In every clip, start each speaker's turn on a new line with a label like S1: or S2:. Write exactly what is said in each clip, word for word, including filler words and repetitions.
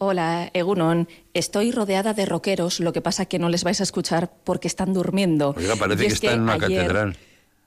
S1: Hola, Egunon. Estoy rodeada de rockeros, lo que pasa que no les vais a escuchar porque están durmiendo.
S2: Oiga, parece
S1: Y
S2: que
S1: es
S2: está en una
S1: ayer...
S2: catedral.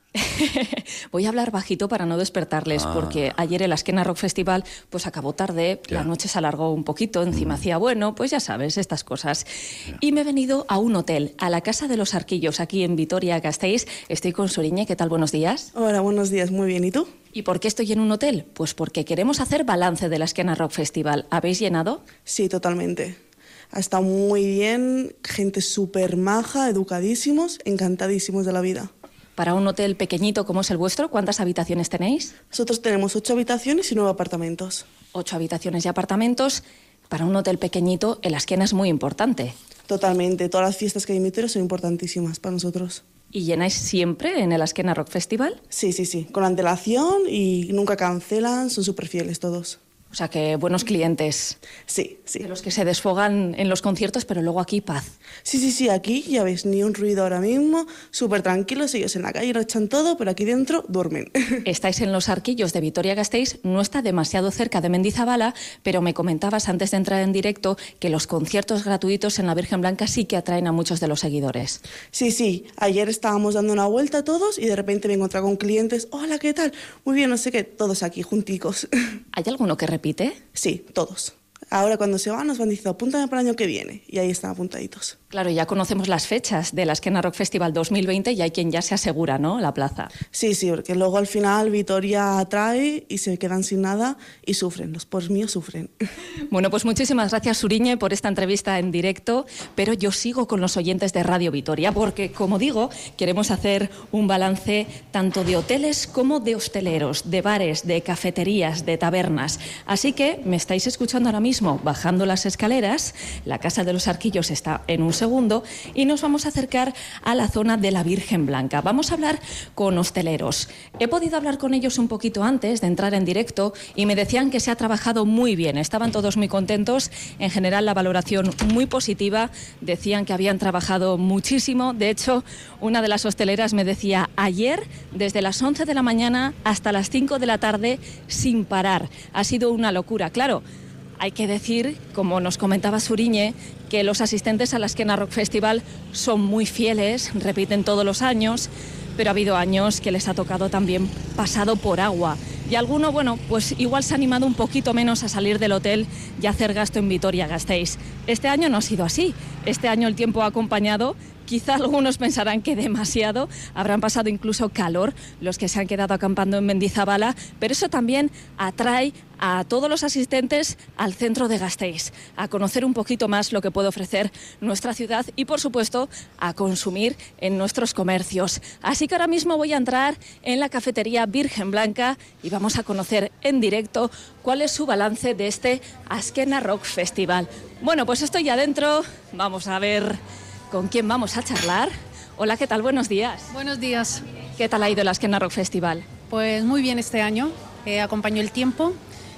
S1: Voy a hablar bajito para no despertarles,
S2: Ah.
S1: porque ayer el Azkena Rock Festival pues acabó tarde,
S2: Ya.
S1: la noche se alargó un poquito, encima
S2: Mm.
S1: hacía bueno, pues ya sabes, estas cosas.
S2: Ya.
S1: Y me he venido a un hotel, a la Casa de los Arquillos, aquí en Vitoria-Gasteiz. Estoy con Suriñe, ¿qué tal? Buenos días.
S3: Hola, buenos días, muy bien. ¿Y tú?
S1: ¿Y por qué estoy en un hotel? Pues porque queremos hacer balance del Azkena Rock Festival. ¿Habéis llenado?
S3: Sí, totalmente. Ha estado muy bien, gente súper maja, educadísimos, encantadísimos de la vida.
S1: Para un hotel pequeñito como es el vuestro, ¿cuántas habitaciones tenéis?
S3: Nosotros tenemos ocho habitaciones y nueve apartamentos.
S1: Ocho habitaciones y apartamentos. Para un hotel pequeñito, el Azkena es muy importante.
S3: Totalmente, todas las fiestas que hay en Vitoria son importantísimas para nosotros.
S1: ¿Y llenáis siempre en el Azkena Rock Festival?
S3: Sí, sí, sí, con antelación y nunca cancelan, son súper fieles todos.
S1: O sea que buenos clientes,
S3: Sí, sí.
S1: de los que se desfogan en los conciertos, pero luego aquí paz.
S3: Sí, sí, sí, aquí ya ves, ni un ruido ahora mismo, súper tranquilos, ellos en la calle lo echan todo, pero aquí dentro duermen.
S1: Estáis en los Arquillos de Vitoria-Gasteiz, no está demasiado cerca de Mendizabala, pero me comentabas antes de entrar en directo que los conciertos gratuitos en la Virgen Blanca sí que atraen a muchos de los seguidores.
S3: Sí, sí, ayer estábamos dando una vuelta todos y de repente me encontré con clientes, hola, ¿qué tal? Muy bien, no sé qué, todos aquí, junticos.
S1: ¿Hay alguno que repite?
S3: Sí, todos. Ahora cuando se van nos van diciendo, apúntame para el año que viene, y ahí están apuntaditos.
S1: Claro, ya conocemos las fechas del Azkena Rock Festival dos mil veinte y hay quien ya se asegura, ¿no?, la plaza.
S3: Sí, sí, porque luego al final Vitoria atrae y se quedan sin nada y sufren, los pobres míos sufren.
S1: Bueno, pues muchísimas gracias, Suriñe, por esta entrevista en directo, pero yo sigo con los oyentes de Radio Vitoria porque, como digo, queremos hacer un balance tanto de hoteles como de hosteleros, de bares, de cafeterías, de tabernas. Así que me estáis escuchando ahora mismo bajando las escaleras, la Casa de los Arquillos está en un segundo y nos vamos a acercar a la zona de la Virgen Blanca. Vamos a hablar con hosteleros. He podido hablar con ellos un poquito antes de entrar en directo y me decían que se ha trabajado muy bien. Estaban todos muy contentos. En general, la valoración muy positiva. Decían que habían trabajado muchísimo. De hecho, una de las hosteleras me decía ayer, desde las once de la mañana hasta las cinco de la tarde, sin parar. Ha sido una locura. Claro, hay que decir, como nos comentaba Suriñe, que los asistentes al Azkena Rock Festival son muy fieles, repiten todos los años, pero ha habido años que les ha tocado también pasado por agua. Y alguno, bueno, pues igual se ha animado un poquito menos a salir del hotel y a hacer gasto en Vitoria-Gasteiz. Este año no ha sido así. Este año el tiempo ha acompañado. Quizá algunos pensarán que demasiado, habrán pasado incluso calor los que se han quedado acampando en Mendizabala, pero eso también atrae a todos los asistentes al centro de Gasteiz, a conocer un poquito más lo que puede ofrecer nuestra ciudad y, por supuesto, a consumir en nuestros comercios. Así que ahora mismo voy a entrar en la cafetería Virgen Blanca y vamos a conocer en directo cuál es su balance de este Azkena Rock Festival. Bueno, pues estoy ya adentro, vamos a ver con quién vamos a charlar. Hola, ¿qué tal? Buenos días.
S4: Buenos días.
S1: ¿Qué tal ha ido el Azkena Rock Festival?
S4: Pues muy bien este año, eh, acompañó el tiempo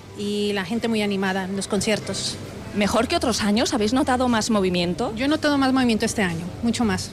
S4: y la gente muy animada en los conciertos.
S1: ¿Mejor que otros años? ¿Habéis notado más movimiento?
S4: Yo he notado más movimiento este año, mucho más.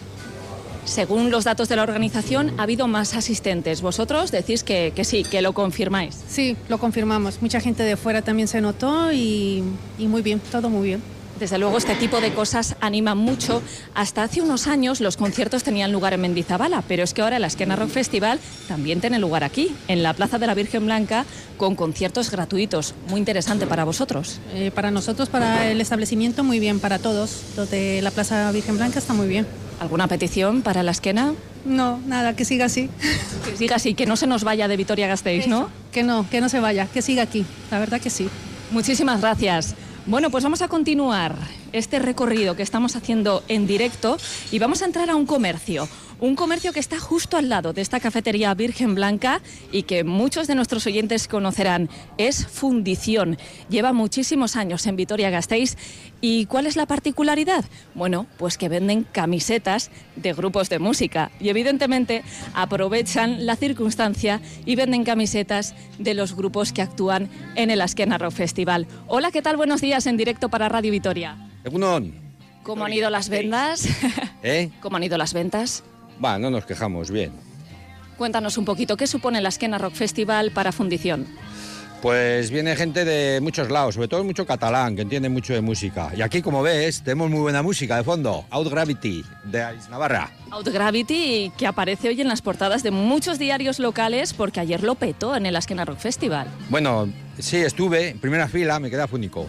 S1: Según los datos de la organización, ha habido más asistentes. Vosotros decís que, que sí, que lo confirmáis.
S4: Sí, lo confirmamos. Mucha gente de fuera también se notó y, y muy bien, todo muy bien.
S1: Desde luego, este tipo de cosas animan mucho. Hasta hace unos años los conciertos tenían lugar en Mendizabala, pero es que ahora el Azkena Rock Festival también tiene lugar aquí, en la Plaza de la Virgen Blanca, con conciertos gratuitos. Muy interesante para vosotros.
S4: Eh, para nosotros, para el establecimiento, muy bien, para todos. Los de la Plaza Virgen Blanca está muy bien.
S1: ¿Alguna petición para el Azkena?
S4: No, nada, que siga así.
S1: Que siga así, que no se nos vaya de Vitoria-Gasteiz, ¿no?
S4: Que no, que no se vaya, que siga aquí. La verdad que sí.
S1: Muchísimas gracias. Bueno, pues vamos a continuar este recorrido que estamos haciendo en directo y vamos a entrar a un comercio. Un comercio que está justo al lado de esta cafetería Virgen Blanca y que muchos de nuestros oyentes conocerán. Es Fundición. Lleva muchísimos años en Vitoria-Gasteiz. ¿Y cuál es la particularidad? Bueno, pues que venden camisetas de grupos de música y evidentemente aprovechan la circunstancia y venden camisetas de los grupos que actúan en el Azkena Rock Festival. Hola, ¿qué tal? Buenos días, en directo para Radio Vitoria.
S2: Egunon.
S1: ¿Cómo han ido las ventas?
S2: ¿Eh?
S1: ¿Cómo han ido las ventas?
S2: Va, no nos quejamos, bien.
S1: Cuéntanos un poquito, ¿qué supone el Azkena Rock Festival para Fundición?
S2: Pues viene gente de muchos lados, sobre todo mucho catalán, que entiende mucho de música. Y aquí, como ves, tenemos muy buena música de fondo. Out Gravity, de Ais Navarra.
S1: Out Gravity, que aparece hoy en las portadas de muchos diarios locales, porque ayer lo petó en el Azkena Rock Festival.
S2: Bueno, sí, estuve en primera fila, me quedé afónico.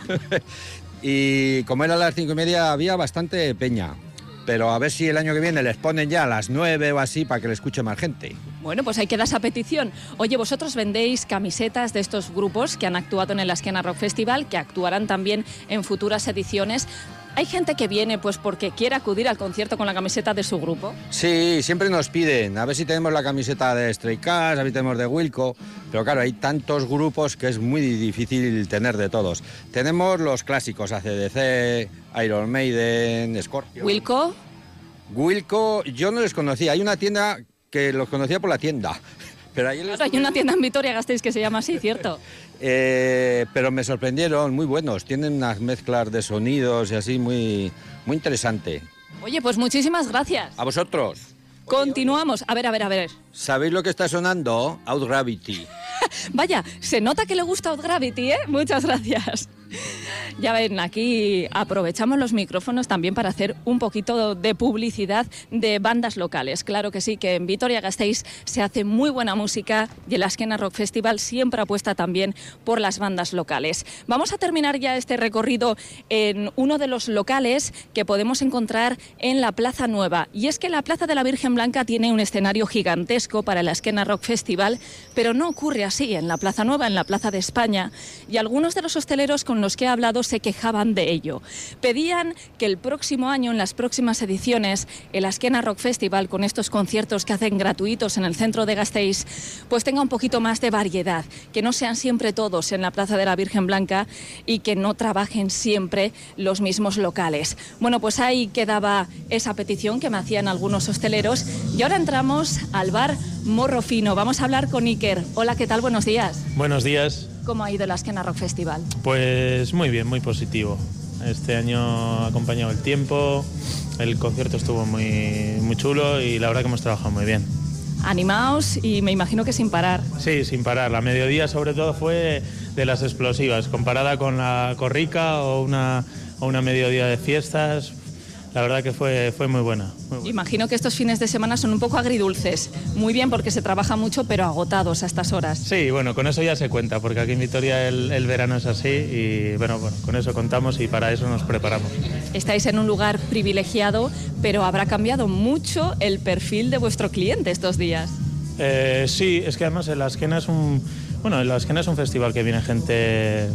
S2: Y como era a las cinco y media, había bastante peña. Pero a ver si el año que viene les ponen ya a las nueve o así para que le escuche más gente.
S1: Bueno, pues ahí queda esa petición. Oye, vosotros vendéis camisetas de estos grupos que han actuado en el Azkena Rock Festival, que actuarán también en futuras ediciones. ¿Hay gente que viene pues porque quiere acudir al concierto con la camiseta de su grupo?
S2: Sí, siempre nos piden, a ver si tenemos la camiseta de Stray Cats, a ver si tenemos de Wilco, pero claro, hay tantos grupos que es muy difícil tener de todos. Tenemos los clásicos, A C D C, Iron Maiden, Scorpion.
S1: ¿Wilco?
S2: Wilco, yo no les conocía, hay una tienda que los conocía por la tienda. Pero ahí
S1: Claro, hay una tienda en Vitoria-Gasteiz que se llama así, ¿cierto?
S2: Eh, pero me sorprendieron, muy buenos, tienen unas mezclas de sonidos y así muy, muy interesante.
S1: Oye, pues muchísimas gracias.
S2: A vosotros.
S1: Continuamos. A ver, a ver, a ver.
S2: ¿Sabéis lo que está sonando? Out Gravity.
S1: Vaya, se nota que le gusta Out Gravity, ¿eh? Muchas gracias. Ya ven, aquí aprovechamos los micrófonos también para hacer un poquito de publicidad de bandas locales. Claro que sí, que en Vitoria-Gasteiz se hace muy buena música y el Azkena Rock Festival siempre apuesta también por las bandas locales. Vamos a terminar ya este recorrido en uno de los locales que podemos encontrar en la Plaza Nueva. Y es que la Plaza de la Virgen Blanca tiene un escenario gigantesco para el Azkena Rock Festival, pero no ocurre así en la Plaza Nueva, en la Plaza de España. Y algunos de los hosteleros con los que he hablado se quejaban de ello. Pedían que el próximo año, en las próximas ediciones, el Azkena Rock Festival, con estos conciertos que hacen gratuitos en el centro de Gasteiz, pues tenga un poquito más de variedad, que no sean siempre todos en la Plaza de la Virgen Blanca y que no trabajen siempre los mismos locales. Bueno, pues ahí quedaba esa petición que me hacían algunos hosteleros y ahora entramos al bar Morro Fino. Vamos a hablar con Iker. Hola, ¿qué tal? Buenos días.
S5: Buenos días.
S1: ¿Cómo ha ido el Azkena Rock Festival?
S5: Pues muy bien, muy positivo. Este año ha acompañado el tiempo, el concierto estuvo muy, muy chulo y la verdad que hemos trabajado muy bien.
S1: Animaos y me imagino que sin parar.
S5: Sí, sin parar. La mediodía sobre todo fue de las explosivas, comparada con la corrica o una, o una mediodía de fiestas. La verdad que fue, fue muy buena, muy buena.
S1: Imagino que estos fines de semana son un poco agridulces. Muy bien porque se trabaja mucho, pero agotados a estas horas.
S5: Sí, bueno, con eso ya se cuenta, porque aquí en Vitoria el, el verano es así y bueno, bueno, con eso contamos y para eso nos preparamos.
S1: Estáis en un lugar privilegiado, pero habrá cambiado mucho el perfil de vuestro cliente estos días.
S5: Eh, sí, es que además el Azkena es un, bueno, el Azkena es un festival que viene gente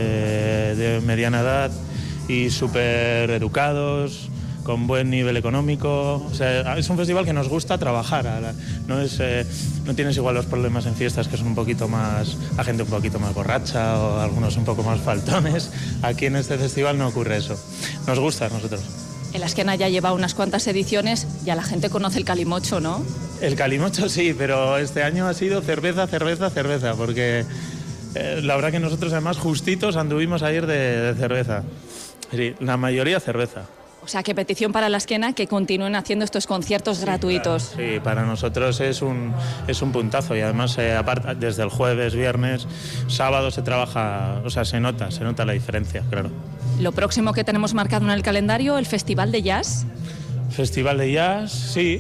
S5: eh, de mediana edad y súper educados, con buen nivel económico. O sea, es un festival que nos gusta trabajar. No, es, eh, no tienes igual los problemas en fiestas, que son un poquito más, la gente un poquito más borracha o algunos un poco más faltones. Aquí en este festival no ocurre eso. Nos gusta a nosotros.
S1: El Azkena ya lleva unas cuantas ediciones, ya la gente conoce el calimocho, ¿no?
S5: El calimocho sí, pero este año ha sido cerveza, cerveza, cerveza, porque eh, la verdad que nosotros además justitos anduvimos ayer de, de cerveza. Sí, la mayoría cerveza.
S1: O sea, que petición para el Azkena que continúen haciendo estos conciertos
S5: Sí,
S1: gratuitos.
S5: Claro, sí, para nosotros es un, es un puntazo y además eh, aparte, desde el jueves, viernes, sábado se trabaja, o sea, se nota, se nota la diferencia, claro.
S1: Lo próximo que tenemos marcado en el calendario, el Festival de Jazz.
S5: Festival de Jazz, sí.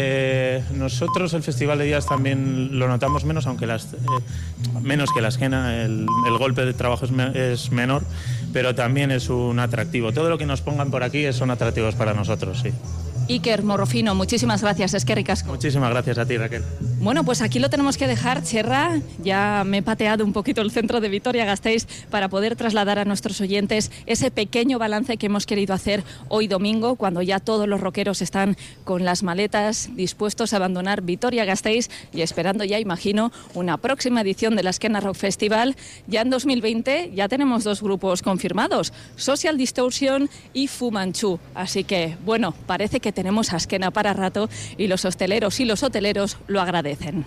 S5: Eh, nosotros el Festival de Jazz también lo notamos menos, aunque las, eh, menos que la Azkena, el, el golpe de trabajo es, me, es menor, pero también es un atractivo. Todo lo que nos pongan por aquí son atractivos para nosotros, sí.
S1: Iker Morro Fino, muchísimas gracias, es que ricasco.
S5: Muchísimas gracias a ti, Raquel.
S1: Bueno, pues aquí lo tenemos que dejar, Cherra. Ya me he pateado un poquito el centro de Vitoria-Gasteiz para poder trasladar a nuestros oyentes ese pequeño balance que hemos querido hacer hoy domingo, cuando ya todos los rockeros están con las maletas dispuestos a abandonar Vitoria-Gasteiz y esperando ya, imagino, una próxima edición del Azkena Rock Festival. Ya en dos mil veinte ya tenemos dos grupos confirmados, Social Distortion y Fu Manchu. Así que, bueno, parece que tenemos Azkena para rato y los hosteleros y los hoteleros lo agradecen.